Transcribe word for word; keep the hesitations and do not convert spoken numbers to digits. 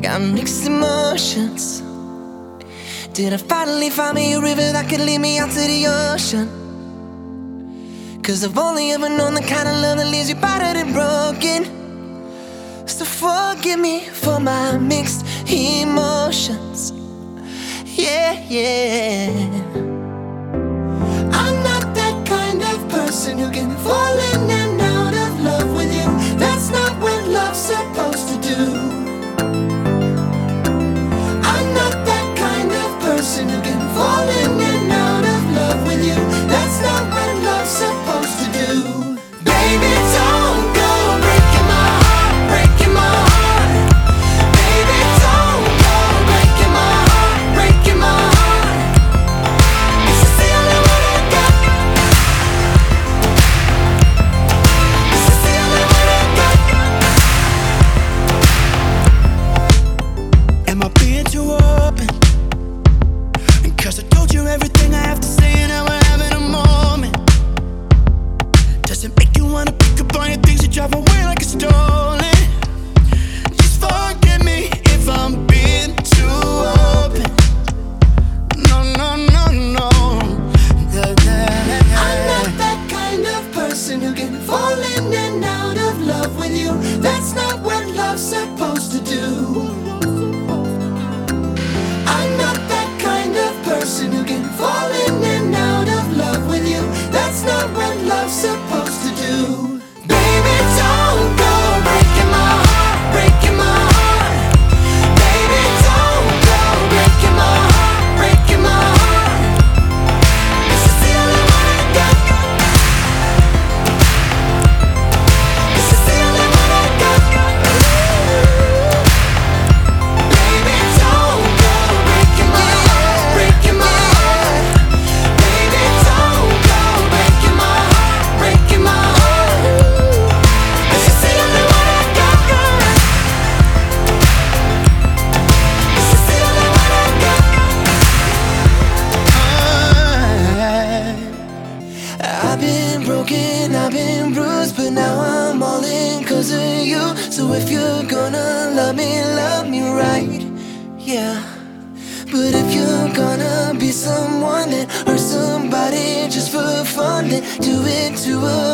got mixed emotions. Did I finally find me a river that could lead me out to the ocean? Cause I've only ever known the kind of love that leaves you battered and broken. So forgive me for my mixed emotions. Yeah, yeah. I'm not that kind of person who can fall in and out of love with you. That's not what love's supposed to do. I'm not that kind of person who can fall in and out of love with you. That's not what love's supposed to do. Baby, don't go breaking my heart, breaking my heart. Baby, don't go breaking my heart, breaking my heart. This is the only one I got. This is the only one I got. Am I being too open? Cause I told you everything I have to say and now we're having a moment. Does it make you wanna pick up on your things and drive away like it's stolen? Just forgive me if I'm being too open. No, no, no, no. I'm not that kind of person who can fall in and out of love with you. That's not what love's supposed to do. I'm not that kind of person who can fall in and out of love with you. That's not what love's supposed to do. Baby, don't go breaking my heart, breaking my heart. Baby, don't go breaking my heart, breaking my heart. This is the only one I got. This is the only one I got. Baby, don't go breaking my heart, breaking my heart. Baby, don't go breaking my heart, breaking my heart. This is the only one I got. This is the only one I got. I've been broken, I've been bruised, but now I'm all in cause of you. So if you're gonna love me, love me right, yeah. But if you're gonna be someone that hurts somebody just for fun, then do it to a